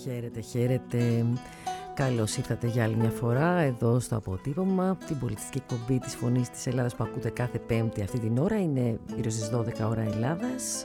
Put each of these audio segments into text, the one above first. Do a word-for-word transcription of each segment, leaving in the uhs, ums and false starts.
Χαίρετε, χαίρετε. Καλώς ήρθατε για άλλη μια φορά εδώ στο αποτύπωμα, την πολιτιστική εκπομπή της Φωνής της Ελλάδας που ακούτε κάθε Πέμπτη αυτή την ώρα. Είναι γύρω στις δώδεκα ώρα Ελλάδας.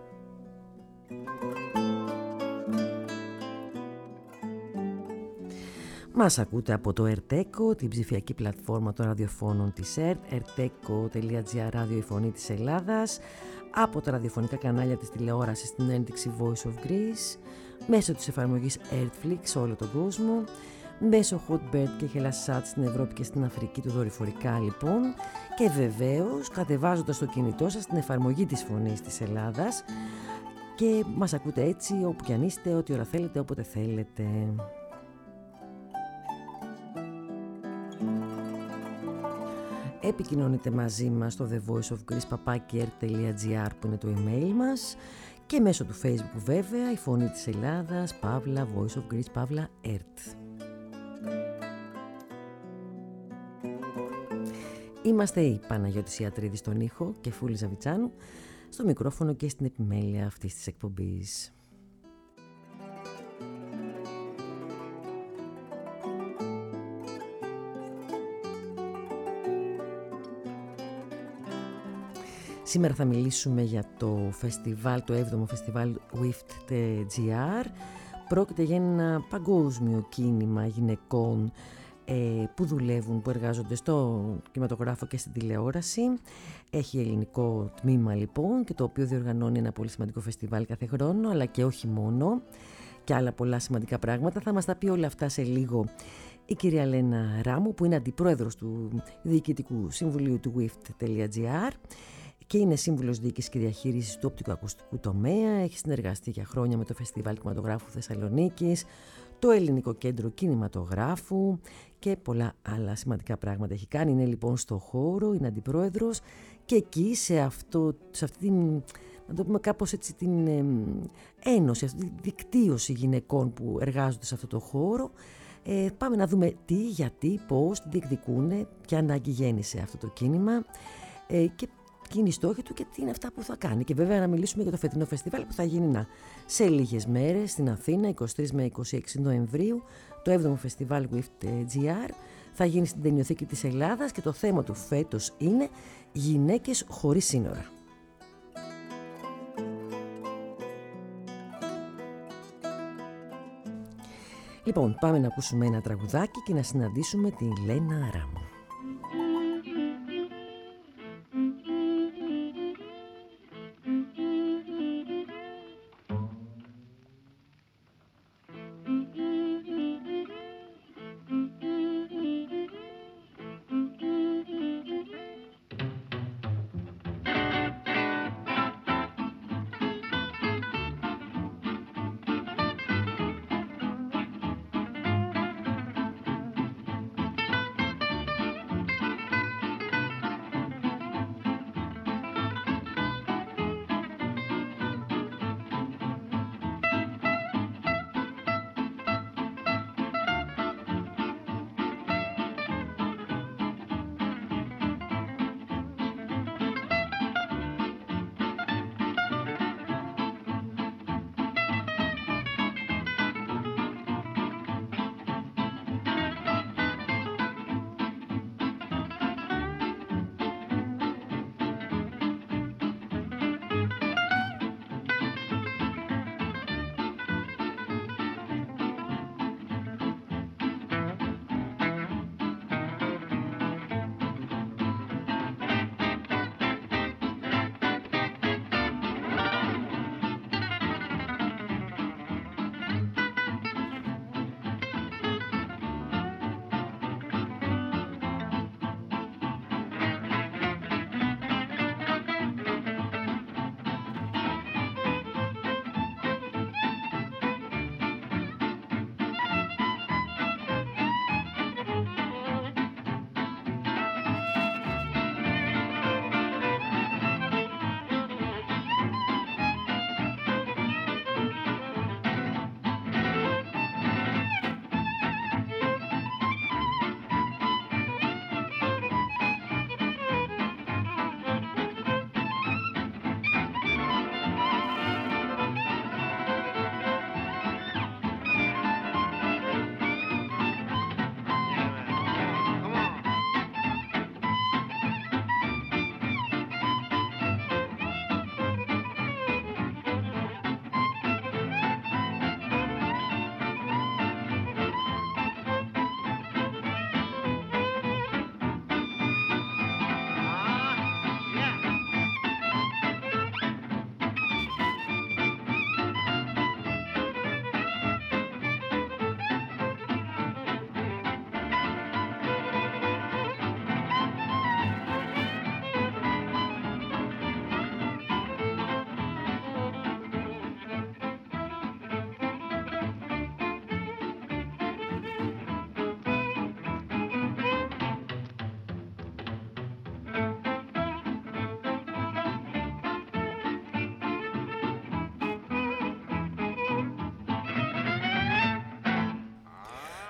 Μας ακούτε από το Ερτέκο, την ψηφιακή πλατφόρμα των ραδιοφώνων της ΕΡΤ, ερτέκο τελεία τζι άρ, ράδιο η Φωνή της Ελλάδας, από τα ραδιοφωνικά κανάλια της τηλεόρασης στην ένδειξη Voice of Greece, μέσω της εφαρμογής Earthflix σε όλο τον κόσμο, μέσω Hotbird και Hellasat στην Ευρώπη και στην Αφρική του δορυφορικά λοιπόν, και βεβαίως κατεβάζοντας το κινητό σας την εφαρμογή της Φωνής της Ελλάδας και μας ακούτε έτσι όπου κι αν είστε, ό,τι ώρα θέλετε, όποτε θέλετε. Επικοινωνείτε μαζί μας στο The Voice of Greece παπάκι ερτ τελεία τζι άρ που είναι το email μας και μέσω του Facebook βέβαια, η Φωνή της Ελλάδας, Παύλα, Voice of Greece, Παύλα, ΕΡΤ. Είμαστε η Παναγιώτης Ιατρίδη στον ήχο και Φούλη Ζαβιτσάνου στο μικρόφωνο και στην επιμέλεια αυτής της εκπομπής. Σήμερα θα μιλήσουμε για το φεστιβάλ, το έβδομο φεστιβάλ WIFT.gr. Πρόκειται για ένα παγκόσμιο κίνημα γυναικών ε, που δουλεύουν, που εργάζονται στο κινηματογράφο και στην τηλεόραση. Έχει ελληνικό τμήμα λοιπόν και το οποίο διοργανώνει ένα πολύ σημαντικό φεστιβάλ κάθε χρόνο, αλλά και όχι μόνο, και άλλα πολλά σημαντικά πράγματα. Θα μας τα πει όλα αυτά σε λίγο η κυρία Λένα Ράμου, που είναι αντιπρόεδρος του Διοικητικού Συμβουλίου του WIFT.gr και είναι σύμβουλος διοίκησης και διαχείρισης του οπτικοακουστικού τομέα. Έχει συνεργαστεί για χρόνια με το Φεστιβάλ Κινηματογράφου Θεσσαλονίκης, το Ελληνικό Κέντρο Κινηματογράφου και πολλά άλλα σημαντικά πράγματα έχει κάνει. Είναι λοιπόν στο χώρο, είναι αντιπρόεδρος και εκεί σε, αυτό, σε αυτή την, να το πούμε κάπως έτσι, την ε, ένωση, αυτή τη δικτύωση γυναικών που εργάζονται σε αυτό το χώρο. Ε, πάμε να δούμε τι, γιατί, πώς, τι διεκδικούν, ποια ανάγκη γέννησε αυτό το κίνημα ε, και ποιοι είναι οι στόχοι του και τι είναι αυτά που θα κάνει. Και βέβαια να μιλήσουμε για το φετινό φεστιβάλ που θα γίνει να, σε λίγες μέρες στην Αθήνα, είκοσι τρεις με είκοσι έξι Νοεμβρίου, το έβδομο φεστιβάλ WIFT.gr. Θα γίνει στην Ταινιοθήκη της Ελλάδας και το θέμα του φέτος είναι γυναίκες χωρίς σύνορα. Λοιπόν, πάμε να ακούσουμε ένα τραγουδάκι και να συναντήσουμε τη Λένα Ράμου.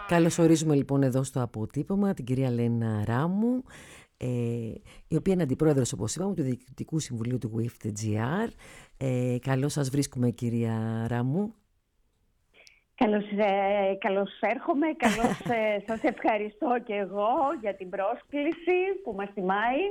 Καλωσορίζουμε λοιπόν εδώ στο αποτύπωμα την κυρία Λένα Ράμου, ε, η οποία είναι αντιπρόεδρος, όπως είπαμε, του Διοικητικού Συμβουλίου του γουίφτ τζι αρ. Ε, καλώς σας βρίσκουμε, κυρία Ράμου. Καλώς, ε, καλώς έρχομαι, καλώς ε, σας ευχαριστώ και εγώ για την πρόσκληση που μας τιμάει.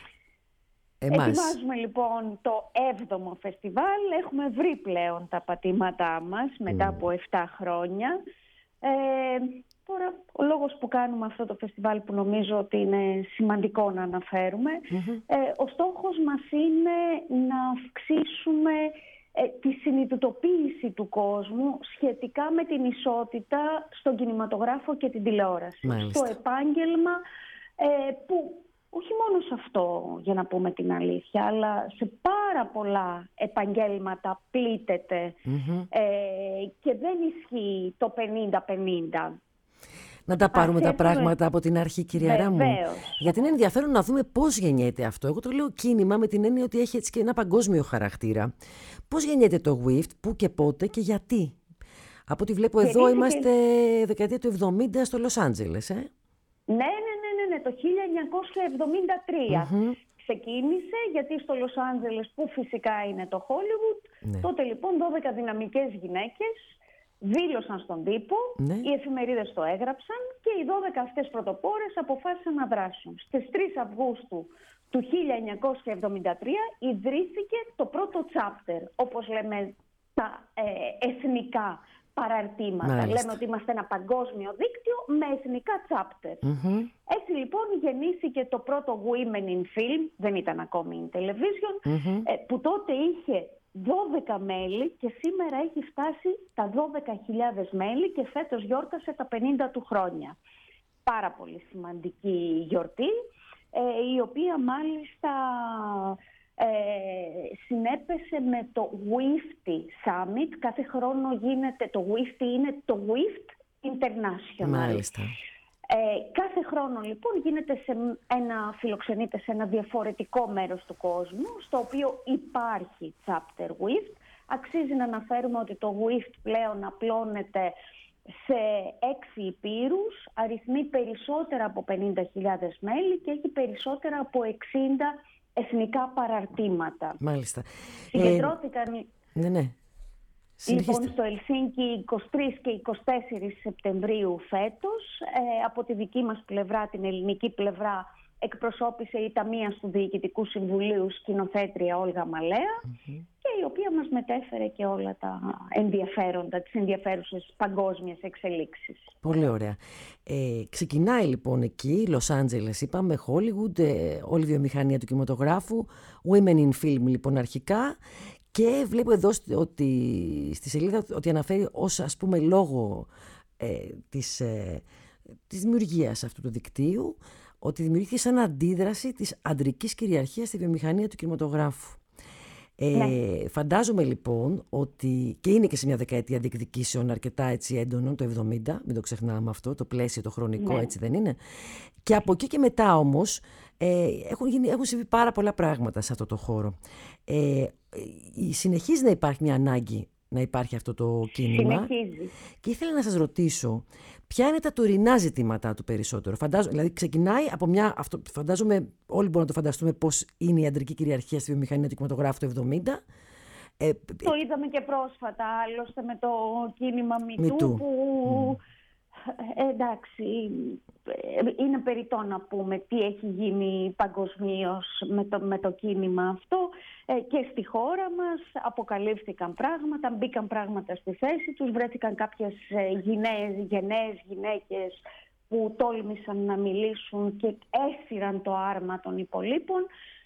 Εμάς. Ετοιμάζουμε λοιπόν το έβδομο φεστιβάλ, έχουμε βρει πλέον τα πατήματά μας μετά mm. από επτά χρόνια. Ε, τώρα ο λόγος που κάνουμε αυτό το φεστιβάλ, που νομίζω ότι είναι σημαντικό να αναφέρουμε, mm-hmm. ε, ο στόχος μας είναι να αυξήσουμε ε, τη συνειδητοποίηση του κόσμου σχετικά με την ισότητα στον κινηματογράφο και την τηλεόραση. Μάλιστα. Στο επάγγελμα ε, που όχι μόνο σε αυτό, για να πούμε την αλήθεια, αλλά σε πάρα πολλά επαγγέλματα πλήττεται mm-hmm. ε, και δεν ισχύει το πενήντα πενήντα. Να τα πάρουμε Ας τα έχουμε... πράγματα από την αρχή, κυρία Ράμου. Γιατί είναι ενδιαφέρον να δούμε πώς γεννιέται αυτό. Εγώ το λέω κίνημα με την έννοια ότι έχει έτσι και ένα παγκόσμιο χαρακτήρα. Πώς γεννιέται το γουίφτ, πού και πότε και γιατί? Από ό,τι βλέπω εδώ και... είμαστε δεκαετία του εβδομήντα στο Λος Άντζελες, ε? Ναι, ναι, ναι, ναι, το χίλια εννιακόσια εβδομήντα τρία mm-hmm. ξεκίνησε, γιατί στο Λος Άντζελες, που φυσικά είναι το Χόλιγουντ, ναι. τότε λοιπόν δώδεκα δυναμικές γυναίκες δήλωσαν στον τύπο, ναι. οι εφημερίδες το έγραψαν και οι δώδεκα αυτές πρωτοπόρες αποφάσισαν να δράσουν. Στις τρεις Αυγούστου του χίλια εννιακόσια εβδομήντα τρία ιδρύθηκε το πρώτο chapter, όπως λέμε τα ε, εθνικά παραρτήματα. Μάλιστα. Λέμε ότι είμαστε ένα παγκόσμιο δίκτυο με εθνικά chapter. Mm-hmm. Έτσι λοιπόν γεννήθηκε το πρώτο Women in Film, δεν ήταν ακόμη in Television, mm-hmm. ε, που τότε είχε δώδεκα μέλη και σήμερα έχει φτάσει τα δώδεκα χιλιάδες μέλη και φέτος γιόρτασε τα πενήντα του χρόνια. Πάρα πολύ σημαντική γιορτή, ε, η οποία μάλιστα ε, συνέπεσε με το γουίφτ Summit. Κάθε χρόνο γίνεται, το γουίφτ είναι το γουίφτ International. Μάλιστα. Ε, κάθε χρόνο λοιπόν γίνεται σε ένα, φιλοξενείται σε ένα διαφορετικό μέρος του κόσμου, στο οποίο υπάρχει chapter γουίφτ. Αξίζει να αναφέρουμε ότι το γουίφτ πλέον απλώνεται σε έξι υπήρους, αριθμεί περισσότερα από πενήντα χιλιάδες μέλη και έχει περισσότερα από εξήντα εθνικά παραρτήματα. Μάλιστα. Συγκεντρώθηκαν... Ε, ναι, ναι. Λοιπόν, στο Ελσίνκι είκοσι τρεις και είκοσι τέσσερις Σεπτεμβρίου φέτος, ε, από τη δική μας πλευρά, την ελληνική πλευρά, εκπροσώπησε η ταμείας του Διοικητικού Συμβουλίου σκηνοθέτρια Όλγα Μαλέα mm-hmm. και η οποία μας μετέφερε και όλα τα ενδιαφέροντα, τις ενδιαφέρουσες παγκόσμιες εξελίξεις. Πολύ ωραία. Ε, ξεκινάει λοιπόν εκεί, Λος Άντζελες είπαμε, Hollywood, ε, όλη η βιομηχανία του κινηματογράφου, Women in Film λοιπόν αρχικά. Και βλέπω εδώ ότι στη σελίδα ότι αναφέρει ως, ας πούμε, λόγο ε, της, ε, της δημιουργίας αυτού του δικτύου, ότι δημιουργήθηκε σαν αντίδραση της αντρικής κυριαρχίας στη βιομηχανία του κινηματογράφου. Ε, ναι. Φαντάζομαι λοιπόν ότι, και είναι και σε μια δεκαετία διεκδικήσεων αρκετά έτσι έντονων, το εβδομήντα, μην το ξεχνάμε αυτό, το πλαίσιο, το χρονικό, ναι. έτσι δεν είναι? Και από εκεί και μετά όμως ε, έχουν, γίνει, έχουν συμβεί πάρα πολλά πράγματα σε αυτό το χώρο. Ε, συνεχίζει να υπάρχει μια ανάγκη να υπάρχει αυτό το κίνημα. Συνεχίζει. Και ήθελα να σας ρωτήσω, ποια είναι τα τωρινά ζητήματά του περισσότερο? Φαντάζομαι, δηλαδή ξεκινάει από μια, αυτό, φαντάζομαι όλοι μπορούμε να το φανταστούμε πώς είναι η αντρική κυριαρχία στη βιομηχανία του κινηματογράφου το εβδομήντα. Ε, το είδαμε και πρόσφατα, άλλωστε με το κίνημα MeToo που... Mm. Ε, εντάξει, είναι περιττό να πούμε τι έχει γίνει παγκοσμίως με το, με το κίνημα αυτό ε, και στη χώρα μας αποκαλύφθηκαν πράγματα, μπήκαν πράγματα στη θέση τους, βρέθηκαν κάποιες γυναίες, γενναίες γυναίκες που τόλμησαν να μιλήσουν και έσυραν το άρμα των υπολείπων.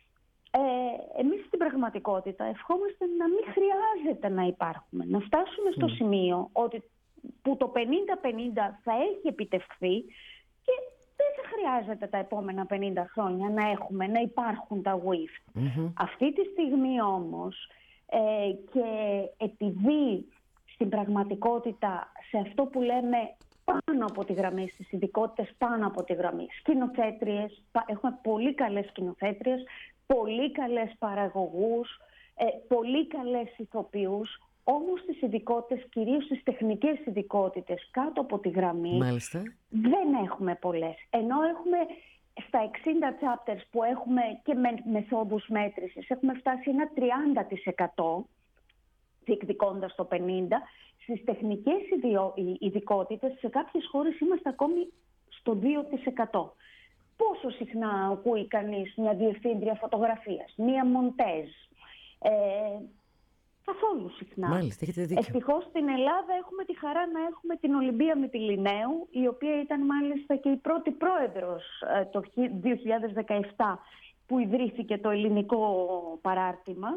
Ε, εμείς στην πραγματικότητα ευχόμαστε να μην χρειάζεται να υπάρχουμε, να φτάσουμε στο mm. σημείο ότι που το πενήντα πενήντα θα έχει επιτευχθεί και δεν θα χρειάζεται τα επόμενα πενήντα χρόνια να έχουμε, να υπάρχουν τα γουίφτ. Mm-hmm. Αυτή τη στιγμή όμως ε, και επειδή στην πραγματικότητα σε αυτό που λέμε πάνω από τη γραμμή, στις ειδικότητες πάνω από τη γραμμή, σκηνοθέτριες, έχουμε πολύ καλές σκηνοθέτριες, πολύ καλές παραγωγούς, ε, πολύ καλές ηθοποιούς, Όμως στις ειδικότητες, κυρίως στις τεχνικές ειδικότητες κάτω από τη γραμμή, Μάλιστα. δεν έχουμε πολλές. Ενώ έχουμε στα εξήντα chapters που έχουμε και με μεθόδους μέτρησης, έχουμε φτάσει ένα τριάντα τοις εκατό, διεκδικώντας το πενήντα τοις εκατό. Στις τεχνικές ειδικότητες, σε κάποιες χώρες είμαστε ακόμη στο δύο τοις εκατό. Πόσο συχνά ακούει κανείς μια διευθύντρια φωτογραφίας, μια μοντέζ? Ε, καθόλου συχνά. Μάλιστα, έχετε δίκιο. Ευτυχώς στην Ελλάδα έχουμε τη χαρά να έχουμε την Ολυμπία Μυτιληναίου, η οποία ήταν μάλιστα και η πρώτη πρόεδρος ε, το δύο χιλιάδες δεκαεπτά που ιδρύθηκε το ελληνικό παράρτημα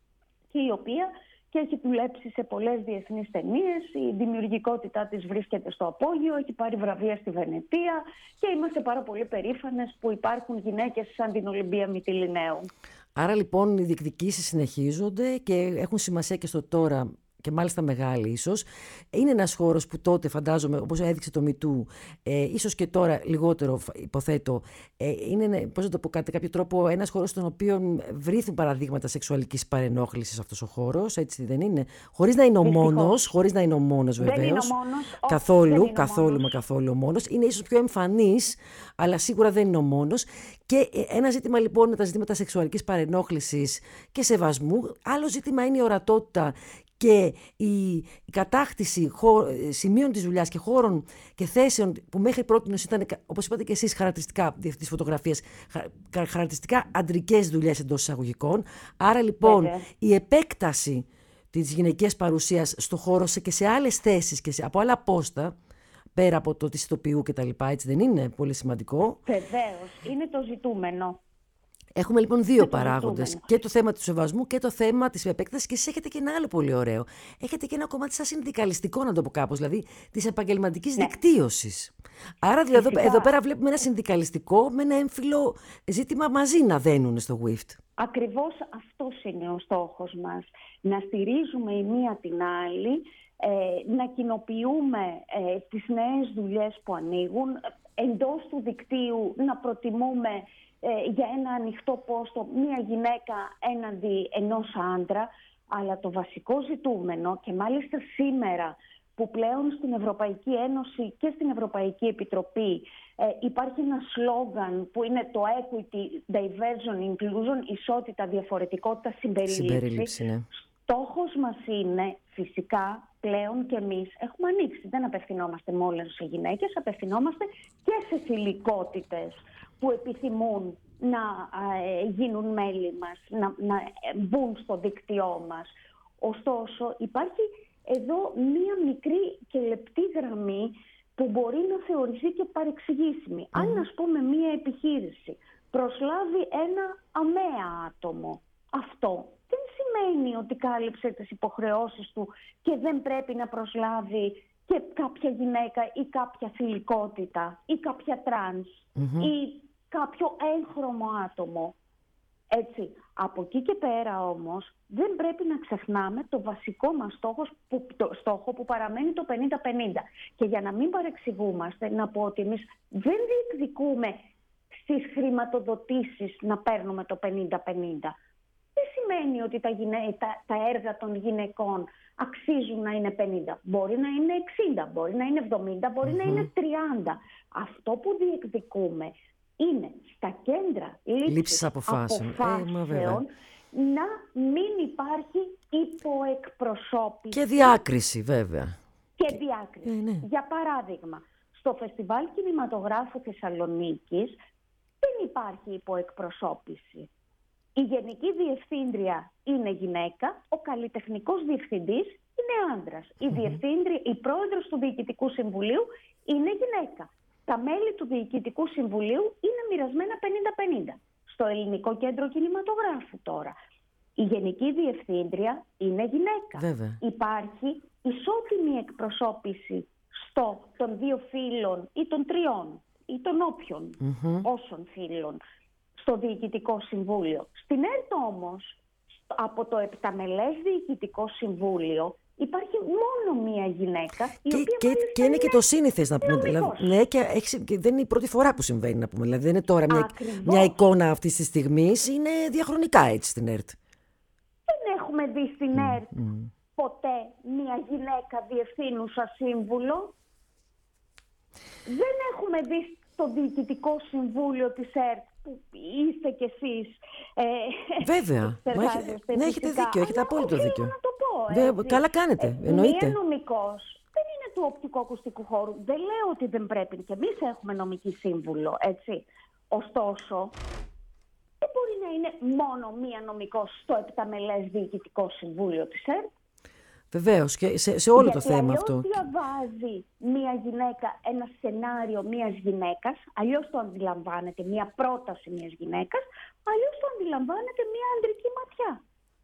και η οποία και έχει δουλέψει σε πολλές διεθνείς ταινίες. Η δημιουργικότητά της βρίσκεται στο απόγειο, έχει πάρει βραβεία στη Βενετία και είμαστε πάρα πολύ περήφανες που υπάρχουν γυναίκες σαν την Ολυμπία Μυτιληναίου. Άρα λοιπόν οι διεκδικήσεις συνεχίζονται και έχουν σημασία και στο τώρα, και μάλιστα μεγάλη ίσως. Είναι ένας χώρος που τότε φαντάζομαι, όπως έδειξε το MeToo, ε, ίσως και τώρα λιγότερο υποθέτω, ε, είναι, πώς να το πω, κατά κάποιο τρόπο ένας χώρος στον οποίο βρήθουν παραδείγματα σεξουαλικής παρενόχλησης αυτός ο χώρος, έτσι δεν είναι? Χωρίς να είναι ο μόνος, χωρίς να είναι ο μόνος βεβαίως. Δεν είναι ο μόνος. Καθόλου, δεν είναι καθόλου μόνος. μα καθόλου ο μόνος. Είναι ίσως πιο εμφανής, αλλά σίγουρα δεν είναι ο μόνος. Και ένα ζήτημα λοιπόν είναι τα ζητήματα σεξουαλικής παρενόχλησης και σεβασμού. Άλλο ζήτημα είναι η ορατότητα και η, η κατάκτηση χω, σημείων της δουλειάς και χώρων και θέσεων που μέχρι πρώτη ήταν, όπως είπατε και εσείς, χαρακτηριστικά διευθυντής φωτογραφίας, χα, χαρακτηριστικά αντρικές δουλειές εντός εισαγωγικών. Άρα λοιπόν Βέβαια. η επέκταση της γυναικείας παρουσίας στο χώρο σε, και σε άλλες θέσεις και σε, από άλλα πόστα, πέρα από το της ηθοποιού και τα λοιπά, έτσι δεν είναι πολύ σημαντικό? Βεβαίως, είναι το ζητούμενο. Έχουμε λοιπόν δύο παράγοντες, και το θέμα του σεβασμού και το θέμα της επέκτασης, και εσείς έχετε και ένα άλλο πολύ ωραίο. Έχετε και ένα κομμάτι σαν συνδικαλιστικό, να το πω κάπως, δηλαδή της επαγγελματικής ναι. δικτύωσης. Άρα δηλαδή εδώ, εδώ πέρα βλέπουμε ένα συνδικαλιστικό με ένα έμφυλο ζήτημα μαζί να δένουν στο γουίφτ. Ακριβώς αυτός είναι ο στόχος μας. Να στηρίζουμε η μία την άλλη, ε, να κοινοποιούμε ε, τις νέες δουλειές που ανοίγουν, εντός του δικτύου να προτιμούμε Ε, για ένα ανοιχτό πόστο μία γυναίκα έναντι ενός άντρα, αλλά το βασικό ζητούμενο, και μάλιστα σήμερα που πλέον στην Ευρωπαϊκή Ένωση και στην Ευρωπαϊκή Επιτροπή ε, υπάρχει ένα σλόγγαν που είναι το Equity, Diversion, Inclusion, ισότητα, διαφορετικότητα, συμπερίληψη. Συμπερίληψη, ναι. Στόχος μας είναι φυσικά πλέον και εμείς έχουμε ανοίξει. Δεν απευθυνόμαστε μόνο σε γυναίκες, απευθυνόμαστε και σε θηλυκότητες που επιθυμούν να ε, γίνουν μέλη μας, να, να μπουν στο δίκτυό μας. Ωστόσο υπάρχει εδώ μία μικρή και λεπτή γραμμή που μπορεί να θεωρηθεί και παρεξηγήσιμη. Mm. Αν, ας πούμε, μία επιχείρηση προσλάβει ένα αμαία άτομο, αυτό δεν σημαίνει ότι κάλυψε τις υποχρεώσεις του και δεν πρέπει να προσλάβει και κάποια γυναίκα ή κάποια θηλυκότητα ή κάποια τρανς mm-hmm. ή κάποιο έγχρωμο άτομο. Έτσι, από εκεί και πέρα όμως δεν πρέπει να ξεχνάμε το βασικό μας στόχο που, το, στόχο που παραμένει το πενήντα πενήντα. Και για να μην παρεξηγούμαστε, να πω ότι εμείς δεν διεκδικούμε στις χρηματοδοτήσεις να παίρνουμε το πενήντα πενήντα. Δεν σημαίνει ότι τα, γυναί, τα, τα έργα των γυναικών αξίζουν να είναι πενήντα. Μπορεί να είναι εξήντα, μπορεί να είναι εβδομήντα, μπορεί mm-hmm. να είναι τριάντα. Αυτό που διεκδικούμε είναι στα κέντρα λήψης αποφάσεων, αποφάσεων ε, να μην υπάρχει υποεκπροσώπηση. Και διάκριση βέβαια. Και διάκριση. Ε, ναι. Για παράδειγμα, στο Φεστιβάλ Κινηματογράφου Θεσσαλονίκης δεν υπάρχει υποεκπροσώπηση. Η Γενική Διευθύντρια είναι γυναίκα, ο καλλιτεχνικός διευθυντής είναι άντρας. Mm-hmm. Η, διευθύντρια, η πρόεδρος του Διοικητικού Συμβουλίου είναι γυναίκα. Τα μέλη του Διοικητικού Συμβουλίου είναι μοιρασμένα πενήντα πενήντα. Στο Ελληνικό Κέντρο Κινηματογράφου τώρα, η Γενική Διευθύντρια είναι γυναίκα. Βέβαια. Υπάρχει ισότιμη εκπροσώπηση στο, των δύο φύλων ή των τριών ή των όποιων mm-hmm. όσων φύλων στο Διοικητικό Συμβούλιο. Στην ΕΡΤ όμως, από το επταμελές Διοικητικό Συμβούλιο, υπάρχει μόνο μία γυναίκα, η και, οποία και, και είναι και το σύνηθες, να πούμε. Δηλαδή, ναι, και, έχει, και δεν είναι η πρώτη φορά που συμβαίνει, να πούμε. Δηλαδή, δεν είναι τώρα μια, μια εικόνα αυτής της στιγμής, είναι διαχρονικά έτσι στην ΕΡΤ. Δεν έχουμε δει στην mm, ΕΡΤ mm. ποτέ μια γυναίκα διευθύνουσα σύμβουλο. Δεν έχουμε δει στο Διοικητικό Συμβούλιο της ΕΡΤ που είστε κι εσείς. Ε, Βέβαια. Μα έχετε, ναι, έχετε δίκιο, έχετε απόλυτο δίκιο. Να το πω, Βέβαια, καλά κάνετε, ε, εννοείται. Μία νομικός δεν είναι του οπτικοακουστικού χώρου. Δεν λέω ότι δεν πρέπει, και εμείς έχουμε νομική σύμβουλο, έτσι. Ωστόσο, δεν μπορεί να είναι μόνο μία νομικός στο επταμελές Διοικητικό Συμβούλιο της ΕΡΤ. Βεβαίως, και σε, σε όλο Γιατί το θέμα αλλιώς αυτό. διαβάζει μία γυναίκα ένα σενάριο μίας γυναίκας, αλλιώς το αντιλαμβάνεται μία πρόταση μίας γυναίκας, αλλιώς το αντιλαμβάνεται μία ανδρική ματιά.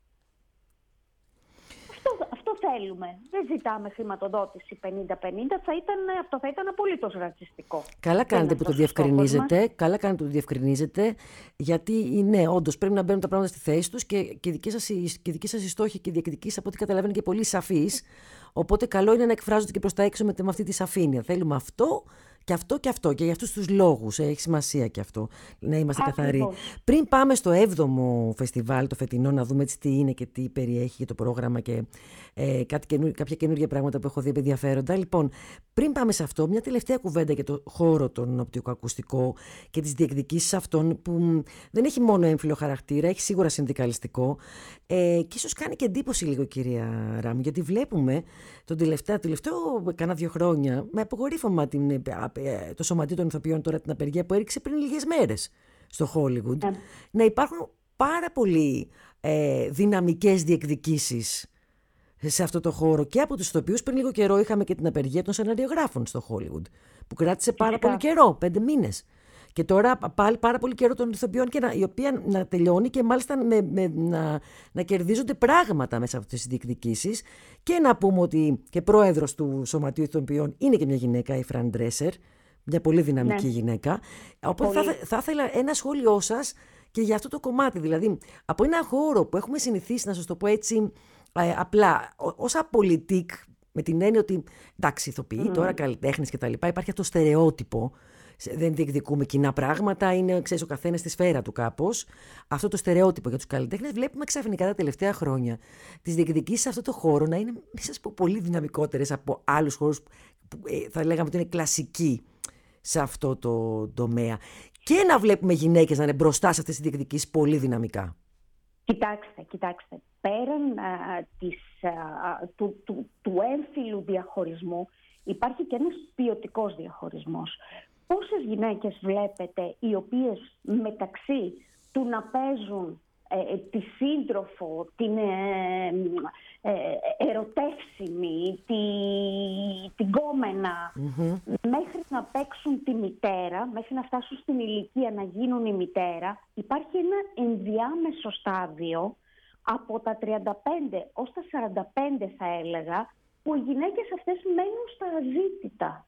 Αυτό, αυτό θέλουμε. Δεν ζητάμε χρηματοδότηση πενήντα πενήντα, θα ήταν, αυτό θα ήταν απολύτως ρατσιστικό. Καλά κάνετε που το διευκρινίζετε, καλά κάνετε που το διευκρινίζετε, γιατί ναι, όντως πρέπει να μπαίνουν τα πράγματα στη θέση τους και, και, δική σας, και δική σας η στόχη και η διεκδικήσεις, από ό,τι καταλαβαίνω, και πολύ σαφής. Οπότε καλό είναι να εκφράζονται και προς τα έξω με, με αυτή τη σαφήνεια. Θέλουμε αυτό και αυτό και αυτό. Και για αυτούς τους λόγους έχει σημασία και αυτό, να είμαστε καθαροί. Πριν πάμε στο έβδομο φεστιβάλ, το φετινό, να δούμε έτσι τι είναι και τι περιέχει και το πρόγραμμα και ε, κάτι καινούργια, κάποια καινούργια πράγματα που έχω δει ενδιαφέροντα. Λοιπόν, πριν πάμε σε αυτό, μια τελευταία κουβέντα για το χώρο των οπτικοακουστικό και τις διεκδικήσεις αυτών, που δεν έχει μόνο έμφυλο χαρακτήρα, έχει σίγουρα συνδικαλιστικό. Ε, και ίσως κάνει και εντύπωση λίγο, κυρία Ράμου, γιατί βλέπουμε τον τελευταίο, τελευταίο κάνα δύο χρόνια με απογορύφωμα την, το Σωματείο των Ηθοποιών, τώρα την απεργία που έριξε πριν λίγες μέρες στο Hollywood, yeah. να υπάρχουν πάρα πολύ ε, δυναμικές διεκδικήσεις σε αυτό το χώρο και από τους ηθοποιούς. Πριν λίγο καιρό είχαμε και την απεργία των σεναριογράφων στο Hollywood, που κράτησε πάρα πολύ καιρό, πέντε μήνες. Και τώρα πάλι πάρα πολύ καιρό των ηθοποιών, και να, η οποία να τελειώνει και μάλιστα με, με, να, να κερδίζονται πράγματα μέσα από αυτές τις διεκδικήσεις. Και να πούμε ότι και πρόεδρος του Σωματείου Ηθοποιών είναι και μια γυναίκα, η Φραν Ντρέσερ, μια πολύ δυναμική ναι. γυναίκα. Οπότε θα, θα ήθελα ένα σχόλιο σας και για αυτό το κομμάτι. Δηλαδή, από ένα χώρο που έχουμε συνηθίσει, να σας το πω έτσι, ε, απλά ως απολυτικ, με την έννοια ότι εντάξει, ηθοποιοί, mm. τώρα καλλιτέχνες κτλ. Υπάρχει αυτό το στερεότυπο. Δεν διεκδικούμε κοινά πράγματα, είναι, ξέρεις, ο καθένας στη σφαίρα του κάπως. Αυτό το στερεότυπο για τους καλλιτέχνες, βλέπουμε ξαφνικά τα τελευταία χρόνια τις διεκδικήσεις σε αυτό το χώρο να είναι, μην σας πω, πολύ δυναμικότερες από άλλους χώρους που ε, θα λέγαμε ότι είναι κλασικοί σε αυτό το τομέα. Και να βλέπουμε γυναίκες να είναι μπροστά σε αυτές τις διεκδικήσεις πολύ δυναμικά. Κοιτάξτε, κοιτάξτε. Πέραν α, της, α, του, του, του έμφυλου διαχωρισμού, υπάρχει και ένας ποιοτικός διαχωρισμός. Πόσες γυναίκες βλέπετε οι οποίες μεταξύ του να παίζουν ε, τη σύντροφο, την ε, ε, ερωτεύσιμη, τη, την κόμενα, mm-hmm. μέχρι να παίξουν τη μητέρα, μέχρι να φτάσουν στην ηλικία να γίνουν η μητέρα, υπάρχει ένα ενδιάμεσο στάδιο από τα τριάντα πέντε ως τα σαράντα πέντε, θα έλεγα, που οι γυναίκες αυτές μένουν στα αζήτητα.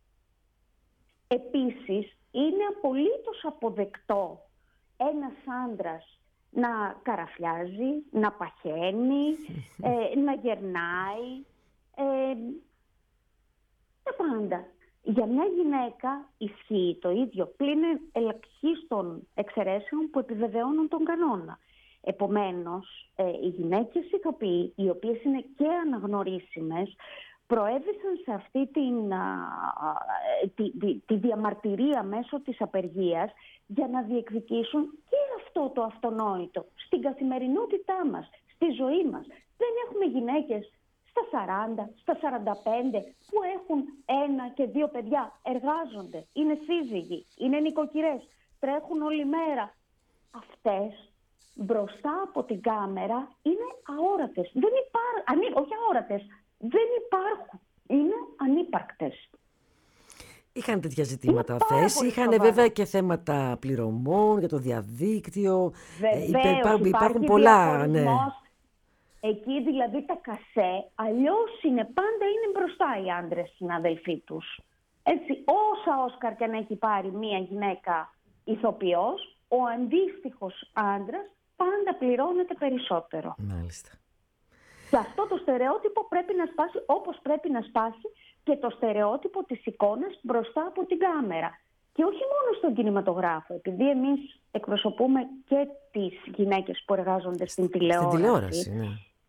Επίσης, είναι απολύτως αποδεκτό ένας άντρας να καραφιάζει, να παχαίνει, ε, να γερνάει, ε, τα πάντα. Για μια γυναίκα ισχύει το ίδιο, πλην ελαχίστων εξαιρέσεων που επιβεβαιώνουν τον κανόνα. Επομένως, ε, οι γυναίκες ηθοποιοί, οι οποίες είναι και αναγνωρίσιμες, προέβησαν σε αυτή την, α, τη, τη, τη διαμαρτυρία μέσω της απεργίας για να διεκδικήσουν και αυτό το αυτονόητο στην καθημερινότητά μας, στη ζωή μας. Δεν έχουμε γυναίκες στα σαράντα, στα σαράντα πέντε που έχουν ένα και δύο παιδιά, εργάζονται, είναι σύζυγοι, είναι νοικοκυρές, τρέχουν όλη μέρα. Αυτές μπροστά από την κάμερα είναι αόρατες. Δεν υπάρχουν, όχι αόρατες, δεν υπάρχουν. Είναι ανύπαρκτες. Είχαν τέτοια ζητήματα θέση, είχαν σοβαρά. Βέβαια και θέματα πληρωμών για το διαδίκτυο. Βεβαίως, υπάρχουν, υπάρχουν, υπάρχουν πολλά. Ναι. Εκεί δηλαδή τα κασέ, αλλιώς είναι, πάντα είναι μπροστά οι άντρες συναδελφοί τους. Έτσι, όσα Όσκαρ και αν έχει πάρει μία γυναίκα ηθοποιός, ο αντίστοιχος άντρας πάντα πληρώνεται περισσότερο. Μάλιστα. Και αυτό το στερεότυπο πρέπει να σπάσει, όπως πρέπει να σπάσει και το στερεότυπο της εικόνας μπροστά από την κάμερα. Και όχι μόνο στον κινηματογράφο, επειδή εμείς εκπροσωπούμε και τις γυναίκες που εργάζονται στην τηλεόραση. Στην τηλεόραση, ναι.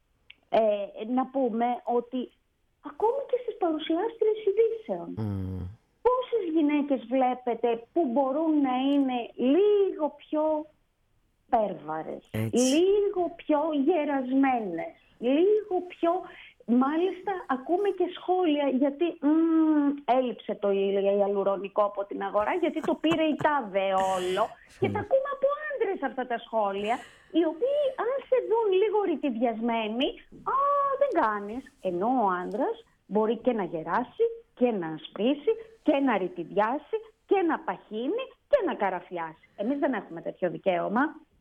Ε, να πούμε ότι ακόμη και στις παρουσιάστριες ειδήσεων, mm. πόσες γυναίκες βλέπετε που μπορούν να είναι λίγο πιο πέρβαρες, λίγο πιο γερασμένες, λίγο πιο... Μάλιστα ακούμε και σχόλια γιατί μ, έλειψε το ιαλουρονικό από την αγορά, γιατί το πήρε η τάδε όλο. Και τα ακούμε από άντρες αυτά τα σχόλια, οι οποίοι αν σε δουν λίγο ρητιδιασμένοι, α, δεν κάνεις. Ενώ ο άντρας μπορεί και να γεράσει και να ασπρίσει και να ρητιδιάσει και να παχύνει και να καραφιάσει. Εμείς δεν έχουμε τέτοιο δικαίωμα.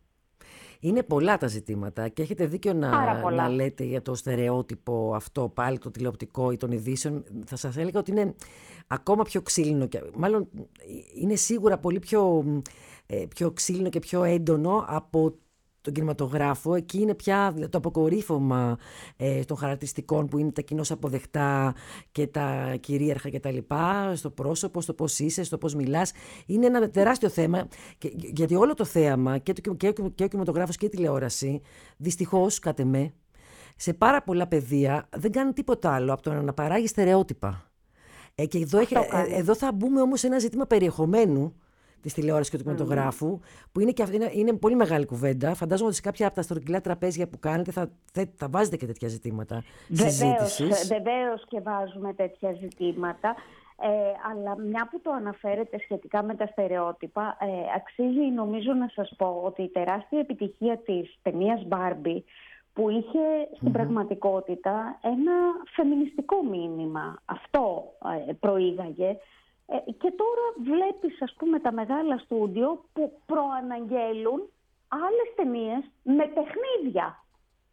Είναι πολλά τα ζητήματα και έχετε δίκιο να, να λέτε για το στερεότυπο αυτό πάλι, το τηλεοπτικό ή των ειδήσεων. Θα σας έλεγα ότι είναι ακόμα πιο ξύλινο και μάλλον είναι σίγουρα πολύ πιο, πιο ξύλινο και πιο έντονο από τον κινηματογράφο. Εκεί είναι πια το αποκορύφωμα ε, των χαρακτηριστικών που είναι τα κοινώς αποδεκτά και τα κυρίαρχα κτλ. Στο πρόσωπο, στο πώς είσαι, στο πώς μιλάς. Είναι ένα τεράστιο θέμα, και, γιατί όλο το θέαμα και, το, και, και ο κινηματογράφος και η τηλεόραση, δυστυχώς, κατ' εμέ, σε πάρα πολλά πεδία δεν κάνει τίποτα άλλο από το να παράγει στερεότυπα. Ε, και εδώ, έχει, ε, εδώ θα μπούμε όμως σε ένα ζήτημα περιεχομένου της τηλεόρασης και του κινηματογράφου, mm. που είναι, και, είναι, είναι πολύ μεγάλη κουβέντα. Φαντάζομαι ότι σε κάποια από τα στρογγυλά τραπέζια που κάνετε θα, θα, θα βάζετε και τέτοια ζητήματα συζήτησης. Βεβαίως και βάζουμε τέτοια ζητήματα. Ε, αλλά μια που το αναφέρετε σχετικά με τα στερεότυπα, ε, αξίζει νομίζω να σας πω ότι η τεράστια επιτυχία της ταινίας Barbie, που είχε στην mm-hmm. πραγματικότητα ένα φεμινιστικό μήνυμα, αυτό ε, προήγαγε. Ε, και τώρα βλέπεις, ας πούμε, τα μεγάλα στούντιο που προαναγγέλουν άλλες ταινίες με παιχνίδια.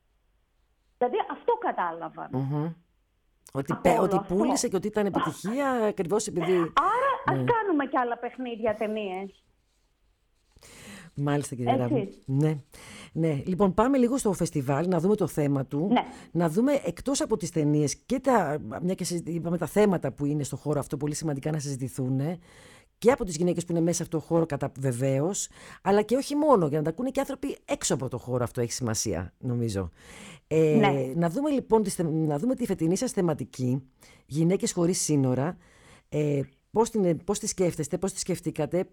Δηλαδή αυτό κατάλαβαν. Mm-hmm. Ότι, πέ, ότι πούλησε και ότι ήταν επιτυχία ακριβώς επειδή... Άρα ναι. ας κάνουμε κι άλλα παιχνίδια ταινίες. Μάλιστα, κύριε Ράβη. Ναι. Ναι. Λοιπόν, πάμε λίγο στο φεστιβάλ, να δούμε το θέμα του. Ναι. Να δούμε εκτός από τις ταινίες και τα, μια και είπαμε, τα θέματα που είναι στο χώρο αυτό, πολύ σημαντικά να συζητηθούν, και από τις γυναίκες που είναι μέσα σε αυτό το χώρο, κατά βεβαίως, αλλά και όχι μόνο, για να τα ακούνε και άνθρωποι έξω από το χώρο. Αυτό έχει σημασία, νομίζω. Ε, ναι. Να δούμε λοιπόν να δούμε τη φετινή σας θεματική, Γυναίκες χωρίς σύνορα. Ε, Πώς, την, πώς τη σκέφτεστε, πώς τη σκεφτήκατε,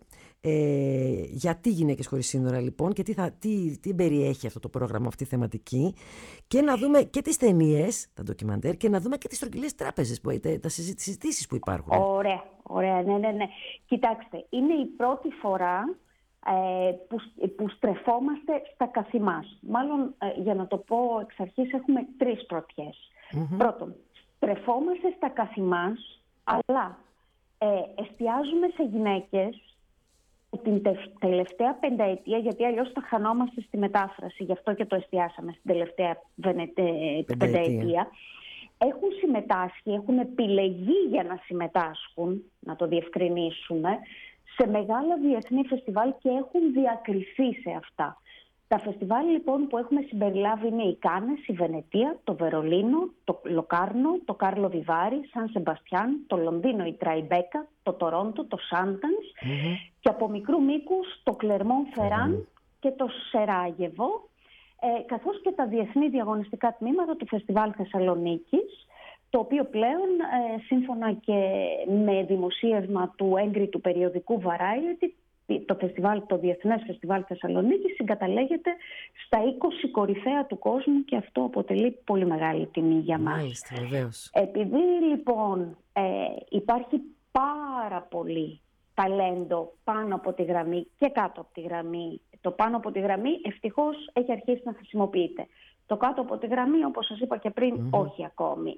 ε, γιατί Γυναίκες χωρίς σύνορα λοιπόν και τι, θα, τι, τι περιέχει αυτό το πρόγραμμα, αυτή η θεματική, και να δούμε και τις ταινίες, τα ντοκιμαντέρ, και να δούμε και τις στρογγυλές τράπεζες, που, τα, τα συζητήσεις που υπάρχουν. Ωραία, ωραία, ναι, ναι, ναι. Κοιτάξτε, είναι η πρώτη φορά ε, που, που στρεφόμαστε στα καθημάς. Μάλλον, ε, για να το πω εξ αρχής, έχουμε τρεις πρωτιές. Mm-hmm. Πρώτον, στρεφόμαστε στα καθημάς, αλλά... Ε, εστιάζουμε σε γυναίκες την τελευταία πενταετία, γιατί αλλιώς θα χανόμαστε στη μετάφραση, γι' αυτό και το εστιάσαμε στην τελευταία πενταετία. πενταετία. Έχουν συμμετάσχει, έχουν επιλεγεί για να συμμετάσχουν, να το διευκρινίσουμε, σε μεγάλα διεθνή φεστιβάλ και έχουν διακριθεί σε αυτά. Τα φεστιβάλ λοιπόν που έχουμε συμπεριλάβει είναι η Κάνες, η Βενετία, το Βερολίνο, το Λοκάρνο, το Κάρλο Βιβάρι, Σαν Σεμπαστιάν, το Λονδίνο, η Τραϊμπέκα, το Τορόντο, το Σάντανς mm-hmm. και από μικρού μήκους το Κλερμόν Φεράν mm-hmm. και το Σεράγεβο, ε, καθώς και τα διεθνή διαγωνιστικά τμήματα του Φεστιβάλ Θεσσαλονίκης, το οποίο πλέον, ε, σύμφωνα και με δημοσίευμα του έγκριτου περιοδικού Variety, το, φεστιβάλ, το Διεθνές Φεστιβάλ Θεσσαλονίκης συγκαταλέγεται στα είκοσι κορυφαία του κόσμου και αυτό αποτελεί πολύ μεγάλη τιμή για μας. Μάλιστα, βεβαίως. Επειδή λοιπόν ε, υπάρχει πάρα πολύ ταλέντο πάνω από τη γραμμή και κάτω από τη γραμμή, το πάνω από τη γραμμή ευτυχώς έχει αρχίσει να χρησιμοποιείται. Το κάτω από τη γραμμή, όπως σας είπα και πριν, mm-hmm. όχι ακόμη.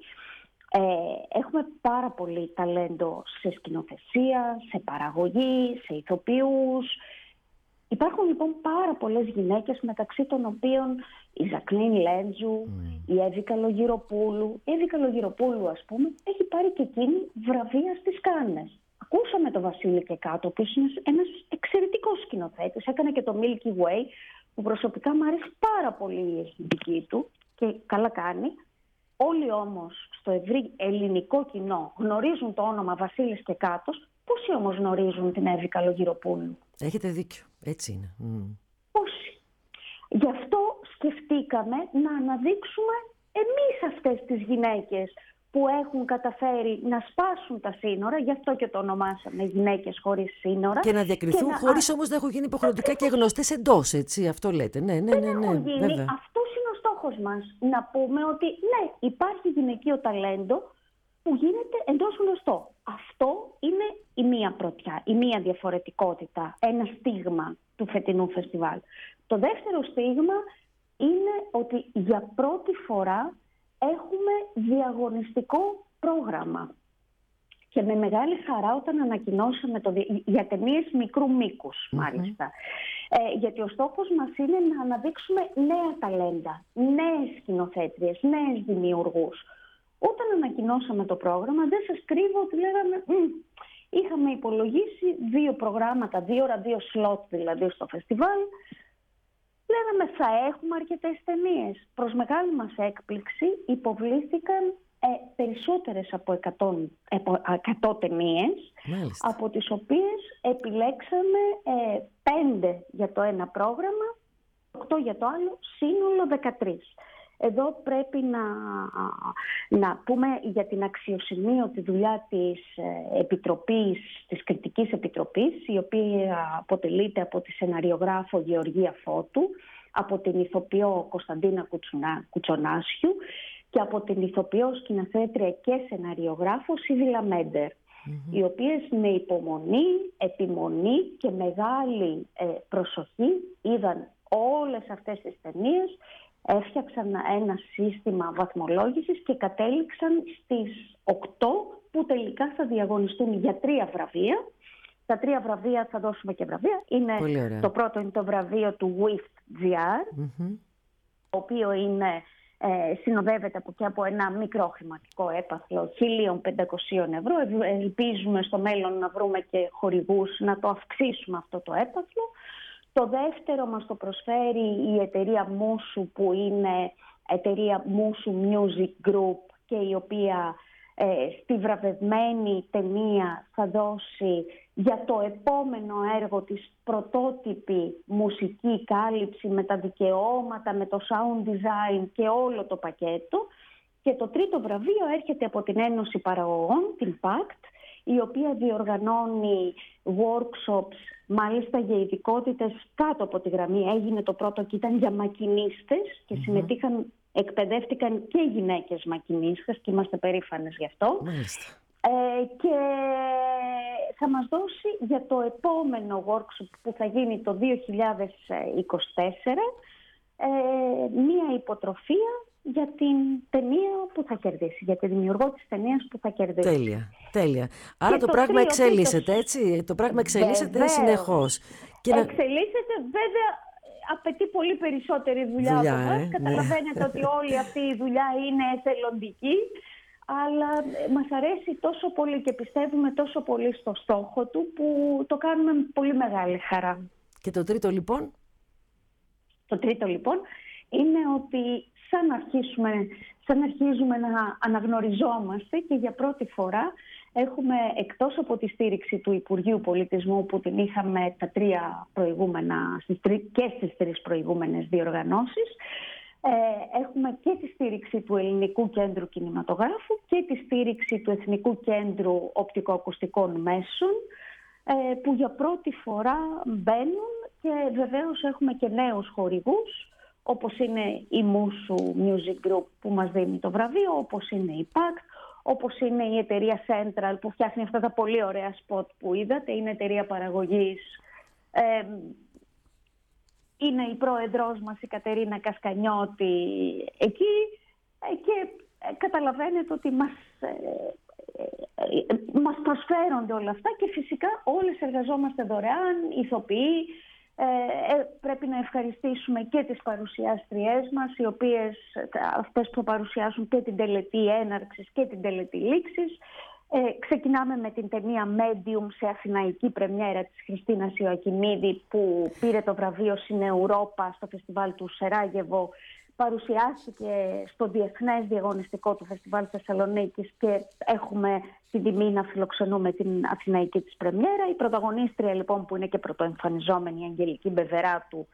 Ε, έχουμε πάρα πολύ ταλέντο σε σκηνοθεσία, σε παραγωγή, σε ηθοποιούς. Υπάρχουν λοιπόν πάρα πολλές γυναίκες, μεταξύ των οποίων η Ζακλίν Λέντζου, mm. η Εύη Καλογυροπούλου. Η Εύη Καλογυροπούλου, ας πούμε, έχει πάρει και εκείνη βραβεία στις Κάνες. Ακούσαμε τον Βασίλη Κεκάτο, ο οποίος είναι ένας εξαιρετικός σκηνοθέτης. Έκανε και το Milky Way, που προσωπικά μου αρέσει πάρα πολύ η αισθητική του και καλά κάνει. Όλοι όμως στο ευρύ ελληνικό κοινό γνωρίζουν το όνομα Βασίλης Κεκάτος. Πόσοι όμως γνωρίζουν την Εύη Καλογυροπούλου? Έχετε δίκιο. Έτσι είναι. Mm. Πόσοι? Γι' αυτό σκεφτήκαμε να αναδείξουμε εμείς αυτές τις γυναίκες που έχουν καταφέρει να σπάσουν τα σύνορα, γι' αυτό και το ονομάσαμε γυναίκες χωρίς σύνορα. Και να διακριθούν και χωρίς να... όμως να έχουν γίνει υποχρεωτικά και γνωστές εντός, έτσι, αυτό λέτε. Ναι, ναι, ναι, ναι, ναι, γίνει. Αυτός είναι ο στόχος μας. Να πούμε ότι ναι, υπάρχει γυναικείο ταλέντο που γίνεται εντός γνωστό. Αυτό είναι η μία πρωτιά, η μία διαφορετικότητα, ένα στίγμα του φετινού φεστιβάλ. Το δεύτερο στίγμα είναι ότι για πρώτη φορά έχουμε διαγωνιστικό πρόγραμμα. Και με μεγάλη χαρά όταν ανακοινώσαμε το, για ταινίες μικρού μήκους, μάλιστα. Mm-hmm. Ε, γιατί ο στόχος μας είναι να αναδείξουμε νέα ταλέντα, νέες σκηνοθέτριες, νέες δημιουργούς. Όταν ανακοινώσαμε το πρόγραμμα, δεν σας κρύβω ότι λέγαμε, είχαμε υπολογίσει δύο προγράμματα, δύο ώρα, δύο σλότ δηλαδή στο φεστιβάλ. Λέγαμε θα έχουμε αρκετές ταινίες. Προς μεγάλη μας έκπληξη υποβλήθηκαν ε, περισσότερες από εκατό ταινίες, από τις οποίες επιλέξαμε ε, πέντε για το ένα πρόγραμμα, οκτώ για το άλλο, σύνολο δεκατρείς. Εδώ πρέπει να, να πούμε για την αξιοσημείωτη δουλειά της Επιτροπής, της Κριτικής Επιτροπής, η οποία αποτελείται από τη σεναριογράφο Γεωργία Φώτου, από την ηθοποιό Κωνσταντίνα Κουτσουνά, Κουτσονάσιου και από την ηθοποιό σκηνοθέτρια και σεναριογράφο Σίδηλα Μέντερ, mm-hmm. οι οποίες με υπομονή, επιμονή και μεγάλη ε, προσοχή είδαν όλες αυτές τις ταινίες, έφτιαξαν ένα σύστημα βαθμολόγησης και κατέληξαν στις οκτώ που τελικά θα διαγωνιστούν για τρία βραβεία. Τα τρία βραβεία θα δώσουμε και βραβεία. Είναι, το πρώτο είναι το βραβείο του WIFT τζι αρ, mm-hmm. το οποίο είναι, ε, συνοδεύεται από, και από ένα μικρό χρηματικό έπαθλο χίλια πεντακόσια ευρώ. Ελπίζουμε στο μέλλον να βρούμε και χορηγούς να το αυξήσουμε αυτό το έπαθλο. Το δεύτερο μας το προσφέρει η εταιρεία Μούσου, που είναι εταιρεία Μούσου Music Group και η οποία ε, στη βραβευμένη ταινία θα δώσει για το επόμενο έργο της πρωτότυπη μουσική κάλυψη με τα δικαιώματα, με το sound design και όλο το πακέτο. Και το τρίτο βραβείο έρχεται από την Ένωση Παραγωγών, την πάκτ, η οποία διοργανώνει workshops, μάλιστα για ειδικότητες κάτω από τη γραμμή. Έγινε το πρώτο και ήταν για μακινίστες και mm-hmm. συμμετείχαν, εκπαιδεύτηκαν και γυναίκες μακινίστες και είμαστε περήφανες γι' αυτό. Mm-hmm. Ε, και θα μας δώσει για το επόμενο workshop που θα γίνει το δύο χιλιάδες είκοσι τέσσερα ε, μία υποτροφία για την ταινία που θα κερδίσει, για τη δημιουργό της ταινίας που θα κερδίσει. Τέλεια, τέλεια. Άρα το, το πράγμα εξελίσσεται, έτσι, το πράγμα εξελίσσεται συνεχώς. Και εξελίσσεται, να... βέβαια απαιτεί πολύ περισσότερη δουλειά, δουλειά από εμάς. Ε, Καταλαβαίνετε ναι. ότι όλη αυτή η δουλειά είναι εθελοντική, αλλά μας αρέσει τόσο πολύ και πιστεύουμε τόσο πολύ στο στόχο του που το κάνουμε με πολύ μεγάλη χαρά. Και το τρίτο λοιπόν? Το τρίτο λοιπόν είναι ότι σαν, αρχίσουμε, σαν αρχίζουμε να αναγνωριζόμαστε και για πρώτη φορά έχουμε, εκτός από τη στήριξη του Υπουργείου Πολιτισμού που την είχαμε τα τρία προηγούμενα, και στις τρεις προηγούμενες διοργανώσεις, ε, έχουμε και τη στήριξη του Ελληνικού Κέντρου Κινηματογράφου και τη στήριξη του Εθνικού Κέντρου Οπτικοακουστικών Μέσων, ε, που για πρώτη φορά μπαίνουν, και βεβαίως έχουμε και νέους χορηγούς, όπως είναι η Μούσου Music Group που μας δίνει το βραβείο, όπως είναι η πάκτ, όπως είναι η εταιρεία Central που φτιάχνει αυτά τα πολύ ωραία σποτ που είδατε, είναι εταιρεία παραγωγής. Ε, είναι η πρόεδρός μας η Κατερίνα Κασκανιώτη εκεί ε, και ε, καταλαβαίνετε ότι μας, ε, ε, ε, μας προσφέρονται όλα αυτά και φυσικά όλες εργαζόμαστε δωρεάν, ηθοποιοί. Ε, πρέπει να ευχαριστήσουμε και τις παρουσιάστριές μας, οι οποίες αυτές που παρουσιάσουν και την τελετή έναρξης και την τελετή λήξης. Ε, ξεκινάμε με την ταινία Medium σε αθηναϊκή πρεμιέρα της Χριστίνας Ιωακιμίδη, που πήρε το βραβείο Συνεουρόπα στο φεστιβάλ του Σεράγεβο. Παρουσιάστηκε στο Διεθνές Διαγωνιστικό του Φεστιβάλ Θεσσαλονίκης και έχουμε την τιμή να φιλοξενούμε την αθηναϊκή της πρεμιέρα. Η πρωταγωνίστρια λοιπόν, που είναι και πρωτοεμφανιζόμενη, η Αγγελική Μπεβεράτου,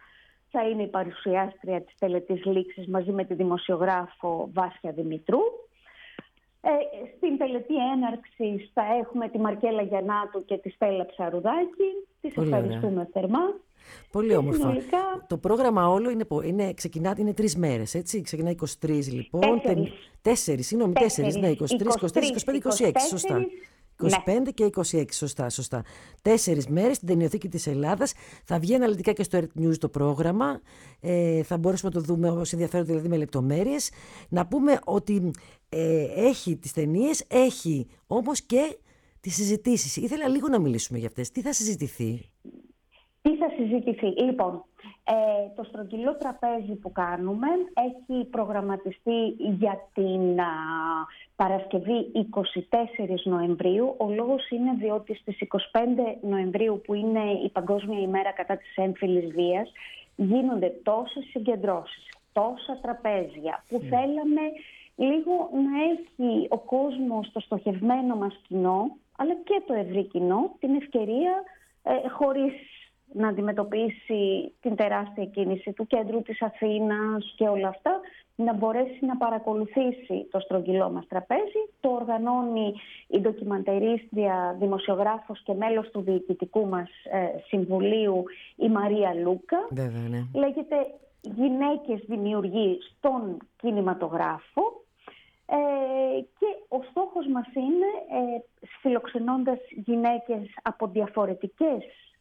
θα είναι η παρουσιάστρια της τελετής λήξης μαζί με τη δημοσιογράφο Βάσια Δημητρού. Ε, στην τελετή έναρξης θα έχουμε τη Μαρκέλα Γιαννάτου και τη Στέλλα Ψαρουδάκη. Τις Πολύ ευχαριστούμε ωραία. θερμά. Πολύ όμορφα. Συνολικά... Το πρόγραμμα όλο είναι, είναι, ξεκινά, είναι τρεις μέρες, έτσι. Ξεκινά είκοσι τρεις λοιπόν. Τέσσερις. Τέσσερις, συγγνώμη, τέσσερις. Ναι, είκοσι τρεις, είκοσι τέσσερα, είκοσι πέντε, είκοσι έξι. Σωστά. είκοσι πέντε ναι. Και είκοσι έξι, σωστά, σωστά. Τέσσερις μέρες στην Ταινιοθήκη της Ελλάδας. Θα βγει αναλυτικά και στο Earth News το πρόγραμμα. Ε, θα μπορέσουμε να το δούμε όσοι ενδιαφέρονται, δηλαδή με λεπτομέρειες. Να πούμε ότι ε, έχει τις ταινίες, έχει όμως και τις συζητήσεις. Ήθελα λίγο να μιλήσουμε για αυτές. Τι θα συζητηθεί? Τι θα συζητηθεί? Λοιπόν, ε, το στρογγυλό τραπέζι που κάνουμε έχει προγραμματιστεί για την α, Παρασκευή εικοστή τέταρτη Νοεμβρίου. Ο λόγος είναι διότι στις εικοστή πέμπτη Νοεμβρίου, που είναι η Παγκόσμια ημέρα κατά της έμφυλης βίας, γίνονται τόσες συγκεντρώσεις, τόσα τραπέζια που mm. θέλαμε λίγο να έχει ο κόσμος, το στοχευμένο μας κοινό, αλλά και το ευρύ κοινό, την ευκαιρία ε, χωρίς να αντιμετωπίσει την τεράστια κίνηση του κέντρου της Αθήνας και όλα αυτά, να μπορέσει να παρακολουθήσει το στρογγυλό μας τραπέζι. Το οργανώνει η ντοκιμαντερίστρια, δημοσιογράφος και μέλος του διοικητικού μας ε, συμβουλίου, η Μαρία Λούκα. Βέβαια, ναι. Λέγεται «Γυναίκες δημιουργεί στον κινηματογράφο». Ε, και ο στόχος μας είναι, ε, φιλοξενώντας γυναίκες από διαφορετικές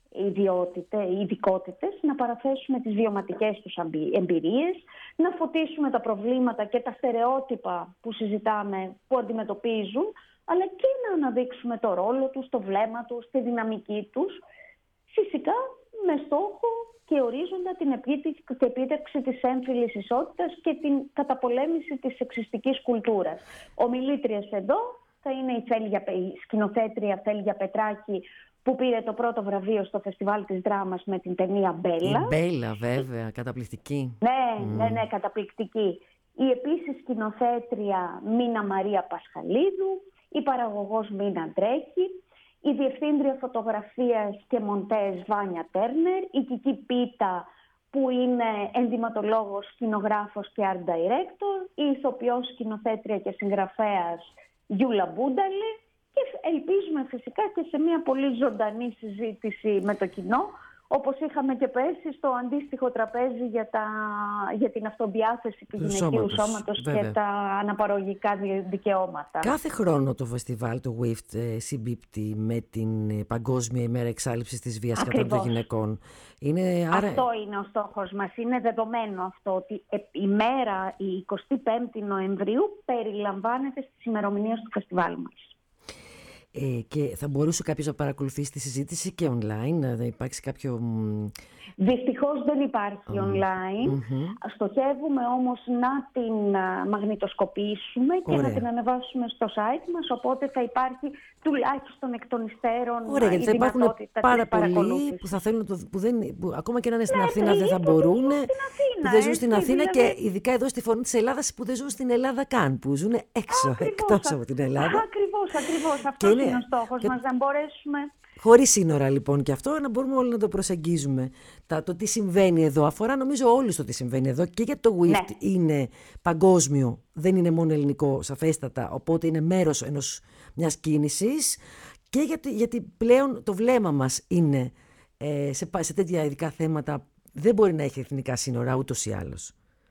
ειδικότητες, να παραθέσουμε τις βιωματικές τους εμπειρίες, να φωτίσουμε τα προβλήματα και τα στερεότυπα που συζητάμε, που αντιμετωπίζουν, αλλά και να αναδείξουμε το ρόλο τους, το βλέμμα τους, τη δυναμική τους, φυσικά με στόχο και ορίζοντα την επίτευξη της έμφυλης ισότητας και την καταπολέμηση της σεξιστικής κουλτούρας. Ομιλήτριες εδώ θα είναι η, Θέλια, η σκηνοθέτρια Θέλια Πετράκη, που πήρε το πρώτο βραβείο στο Φεστιβάλ της Δράμας με την ταινία «Μπέλα». Η Μπέλα, βέβαια, καταπληκτική. Ναι, mm. ναι, ναι, καταπληκτική. Η επίσης σκηνοθέτρια Μίνα Μαρία Πασχαλίδου, η παραγωγός Μίνα Ντρέχη, η διευθύντρια φωτογραφίας και μοντέζ Βάνια Τέρνερ, η Κική Πίτα, που είναι ενδυματολόγος, σκηνογράφος και art director, η ηθοποιός, σκηνοθέτρια και συγγραφέας Γιούλα Μπούνταλη, και ελπίζουμε φυσικά και σε μια πολύ ζωντανή συζήτηση με το κοινό, όπως είχαμε και πέρσι στο αντίστοιχο τραπέζι για, τα, για την αυτοδιάθεση του γυναικείου σώματος και τα αναπαραγωγικά δικαιώματα. Κάθε χρόνο το φεστιβάλ, το γουίφτ, ε, συμπίπτει με την Παγκόσμια ημέρα εξάλληψης της βίας κατά των γυναικών. Είναι, άρα... Αυτό είναι ο στόχος μας. Είναι δεδομένο αυτό ότι η μέρα, η εικοστή πέμπτη Νοεμβρίου, περιλαμβάνεται στις ημερομηνίες του φεστιβάλ μας. Ε, και θα μπορούσε κάποιος να παρακολουθήσει τη συζήτηση και online, να υπάρξει κάποιο... Δυστυχώς δεν υπάρχει mm. online. Mm-hmm. Στοχεύουμε όμως να την μαγνητοσκοπήσουμε και Ωραία. να την ανεβάσουμε στο site μας, οπότε θα υπάρχει τουλάχιστον εκ των υστέρων Ωραία, γιατί η θα υπάρχουν πάρα πολλοί που θα θέλουν, το, που δεν, που, ακόμα και να είναι στην ναι, Αθήνα δεν θα μπορούν, που δεν ζουν στην Αθήνα δηλαδή... και ειδικά εδώ στη Φωνή της Ελλάδας που δεν ζουν στην Ελλάδα καν, που ζουν έξω, ακριβώς, εκτός από την Ελλάδα. Ακριβώς, ακριβώς. Αυτός είναι, είναι ο στόχος και... μας, να μπορέσουμε... Χωρίς σύνορα λοιπόν και αυτό, να μπορούμε όλοι να το προσεγγίζουμε. Τα, το τι συμβαίνει εδώ αφορά νομίζω όλους το τι συμβαίνει εδώ, και γιατί το γουίφτ ναι. είναι παγκόσμιο, δεν είναι μόνο ελληνικό σαφέστατα, οπότε είναι μέρος ενός, μιας κίνησης, και γιατί, γιατί πλέον το βλέμμα μας είναι ε, σε, σε τέτοια ειδικά θέματα, δεν μπορεί να έχει εθνικά σύνορα ούτως ή άλλως.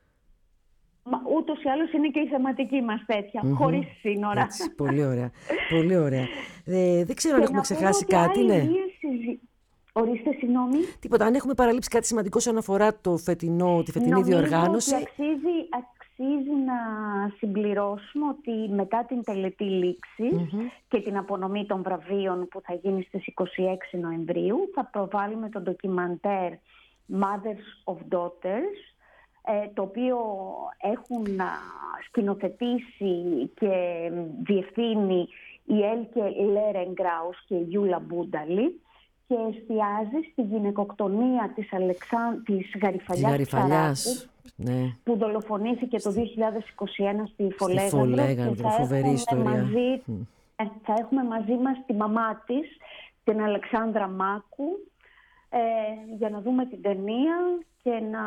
Μα ούτως ή άλλως είναι και η θεματική μας τέτοια, mm-hmm. χωρίς σύνορα. Έτσι, πολύ ωραία, πολύ ωραία. Ε, δεν ξέρω αν έχουμε ξεχάσει κάτι, ναι. Συζη... Ορίστε, συγγνώμη. Τίποτα, αν έχουμε παραλείψει κάτι σημαντικό όσον αφορά το φετινό, τη φετινή Νομίζω διοργάνωση. Ότι αξίζει, αξίζει να συμπληρώσουμε ότι μετά την τελετή λήξη mm-hmm. και την απονομή των βραβείων που θα γίνει στις εικοστή έκτη Νοεμβρίου, θα προβάλλουμε το ντοκιμαντέρ Mothers of Daughters, το οποίο έχουν σκηνοθετήσει και διευθύνει η Έλκε Λέρενγκράους και η Γιούλα Μπούνταλη, και εστιάζει στη γυναικοκτονία της, Αλεξάν... της Γαριφαλιάς, Γαριφαλιάς ναι. που δολοφονήθηκε το δύο χιλιάδες είκοσι ένα στη Φολέγανδρο. Στη Φολέγανδρο, φοβερή ιστορία. Μαζί, mm. θα έχουμε μαζί μας τη μαμά της, την Αλεξάνδρα Μάκου, ε, για να δούμε την ταινία και να,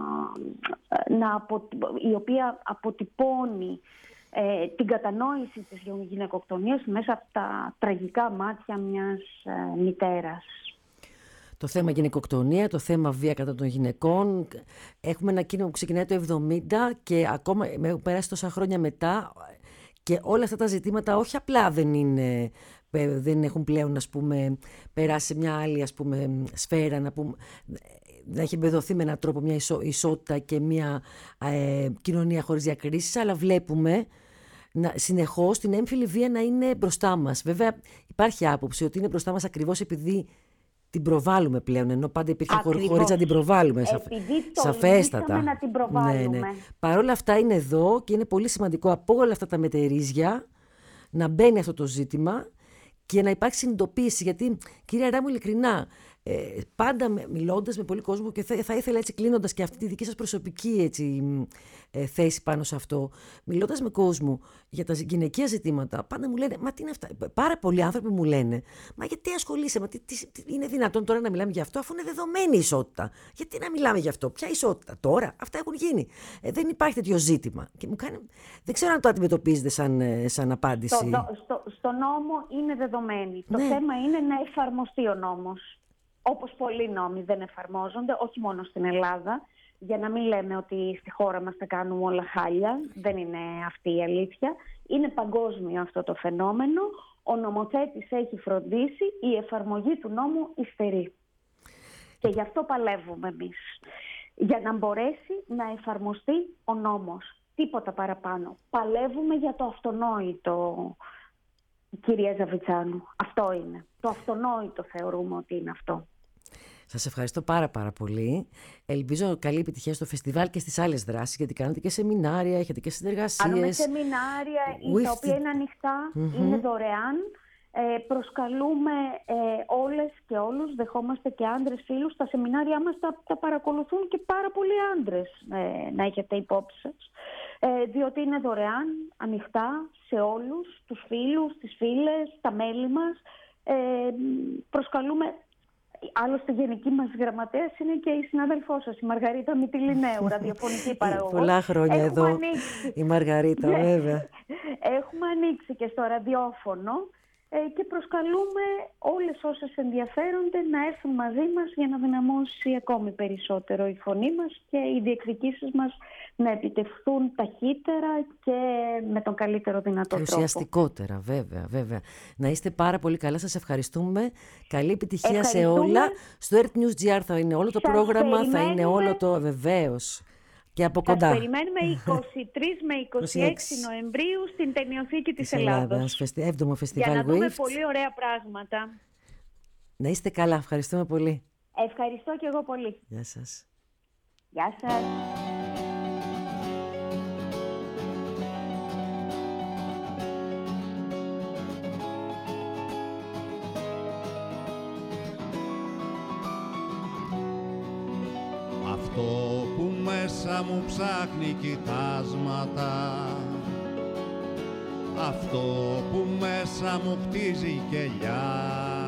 να απο, η οποία αποτυπώνει ε, την κατανόηση της γυναικοκτονίας μέσα από τα τραγικά μάτια μιας ε, μητέρας. Το θέμα γυναικοκτονία, το θέμα βία κατά των γυναικών. Έχουμε ένα κίνημα που ξεκινάει το εβδομήντα και ακόμα έχουν περάσει τόσα χρόνια μετά και όλα αυτά τα ζητήματα όχι απλά δεν είναι, δεν έχουν πλέον, ας πούμε, περάσει σε μια άλλη, ας πούμε, σφαίρα, να, πούμε, να έχει εμπεδοθεί με έναν τρόπο μια ισο, ισότητα και μια ε, κοινωνία χωρίς διακρίσεις, αλλά βλέπουμε να, συνεχώς την έμφυλη βία να είναι μπροστά μας. Βέβαια υπάρχει άποψη ότι είναι μπροστά μας ακριβώς επειδή την προβάλλουμε πλέον, ενώ πάντα υπήρχε χωρίς να την προβάλλουμε. Επειδή σαφέστατα. να την προβάλλουμε. Ναι, ναι. Παρ' όλα αυτά είναι εδώ και είναι πολύ σημαντικό από όλα αυτά τα μετερίζια να μπαίνει αυτό το ζήτημα και να υπάρξει συνειδητοποίηση. Γιατί, κυρία Ράμου, ειλικρινά, ε, πάντα μιλώντας με πολύ κόσμο και θα, θα ήθελα έτσι κλείνοντας και αυτή τη δική σας προσωπική έτσι, ε, θέση πάνω σε αυτό, μιλώντας με κόσμο για τα γυναικεία ζητήματα, πάντα μου λένε, μα τι είναι αυτά, πάρα πολλοί άνθρωποι μου λένε, μα γιατί ασχολείσαι, μα τι, τι, τι, είναι δυνατόν τώρα να μιλάμε για αυτό αφού είναι δεδομένη η ισότητα, γιατί να μιλάμε για αυτό, ποια ισότητα τώρα, αυτά έχουν γίνει, ε, δεν υπάρχει τέτοιο ζήτημα και μου κάνει, δεν ξέρω αν το αντιμετωπίζετε σαν, σαν απάντηση. Στο, στο, στο νόμο είναι δεδομένη, ναι. Το θέμα είναι να εφαρμοστεί ο νόμος. Όπως πολλοί νόμοι δεν εφαρμόζονται, όχι μόνο στην Ελλάδα, για να μην λέμε ότι στη χώρα μας τα κάνουμε όλα χάλια, δεν είναι αυτή η αλήθεια. Είναι παγκόσμιο αυτό το φαινόμενο, ο νομοθέτης έχει φροντίσει, η εφαρμογή του νόμου υστερεί. Και γι' αυτό παλεύουμε εμείς, για να μπορέσει να εφαρμοστεί ο νόμος. Τίποτα παραπάνω. Παλεύουμε για το αυτονόητο, κυρία Ζαβιτσάνου. Αυτό είναι. Το αυτονόητο θεωρούμε ότι είναι αυτό. Σας ευχαριστώ πάρα πάρα πολύ. Ελπίζω καλή επιτυχία στο φεστιβάλ και στις άλλες δράσεις, γιατί κάνετε και σεμινάρια, έχετε και συνεργασίες. Κάνουμε σεμινάρια, With... τα οποία είναι ανοιχτά, mm-hmm. είναι δωρεάν. Ε, προσκαλούμε ε, όλες και όλους, δεχόμαστε και άντρες φίλους. Τα σεμινάρια μας τα, τα παρακολουθούν και πάρα πολλοί άντρες, ε, να έχετε υπόψη σας. Ε, διότι είναι δωρεάν, ανοιχτά σε όλους, τους φίλους, τις φίλες, τα μέλη μας. Ε, προσκαλούμε... Άλλωστε, γενική μας γραμματέας είναι και η συνάδελφός σας, η Μαργαρίτα Μητυλινέου, ραδιοφωνική παραγωγός. Πολλά χρόνια Έχουμε εδώ ανοίξει. Η Μαργαρίτα, βέβαια. Έχουμε ανοίξει και στο ραδιόφωνο ε, και προσκαλούμε όλες όσες ενδιαφέρονται να έρθουν μαζί μας για να δυναμώσει ακόμη περισσότερο η φωνή μας και οι διεκδικήσεις μας να επιτευχθούν ταχύτερα και με τον καλύτερο δυνατό τρόπο. Ουσιαστικότερα, βέβαια, βέβαια. Να είστε πάρα πολύ καλά, σας ευχαριστούμε. Καλή επιτυχία σε όλα. Στο Earth News τζι αρ θα είναι όλο το σας πρόγραμμα, θα είναι όλο το βεβαίως. Και από κοντά. Σας περιμένουμε είκοσι τρεις με είκοσι έξι Νοεμβρίου στην Ταινιοθήκη της, της Ελλάδος. έβδομο Φεστιβάλ για να δούμε Wift. πολύ ωραία πράγματα. Να είστε καλά, ευχαριστούμε πολύ. Ευχαριστώ και εγώ πολύ. Γεια σας. Γεια σας. Αυτό που μέσα μου ψάχνει κοιτάσματα, αυτό που μέσα μου χτίζει κελιά,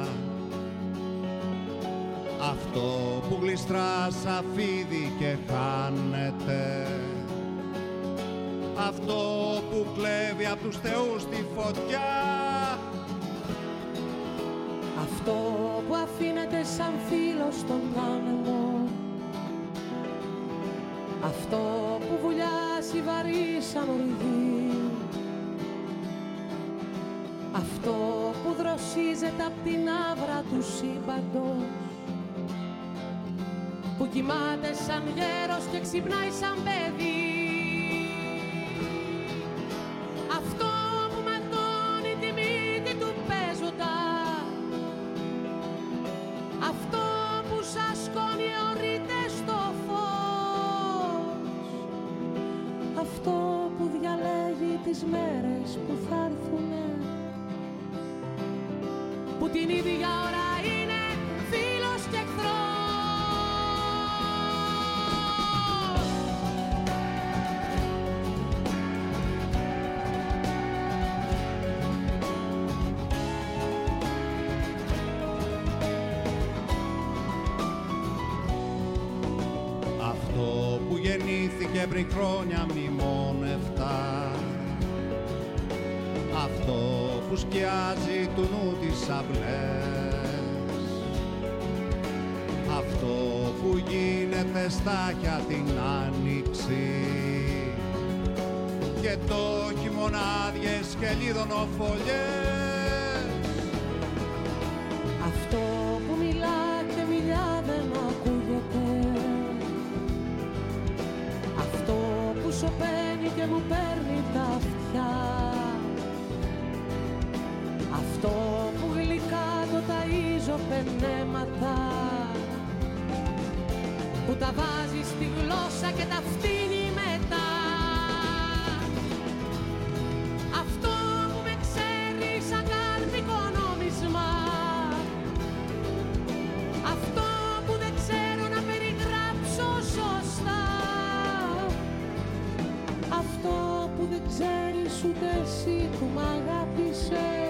αυτό που γλιστρά σαν φίδι και χάνεται, αυτό που κλέβει απ' τους θεούς τη φωτιά, αυτό που αφήνεται σαν φύλλο στον άνεμο, αυτό που βουλιάζει βαρύ σαν οριδί, αυτό που δροσίζεται απ' την άβρα του σύμπαντος, που κοιμάται σαν γέρος και ξυπνάει σαν παιδί, αυτό που ματώνει τη μύτη του παίζοντα, αυτό που σασκώνει αιωρείται στο φως, αυτό που διαλέγει τις μέρες που θα έρθουνε, που την ίδια ώρα είναι φίλος και εχθρός. γεννήθηκε πριν χρόνια μνημόνευτα. Αυτό που σκιάζει του νου τις αυλές, αυτό που γίνεται στάχια την άνοιξη και το χειμωνάδιες και λιδωνοφολιές. Αυτό που μιλά και μιλιά δεν ακούγεται, αυτό που σωπαίνει και μου παίρνει τα αυτιά, αυτό που γλυκά το ταΐζω πενέματα, που τα βάζει στη γλώσσα και τα φτύνει μετά. Αυτό που με ξέρει σαν κάρτικο νόμισμα, αυτό που δεν ξέρω να περιγράψω σωστά, αυτό που δεν ξέρεις ούτε εσύ που μ' αγάπησες.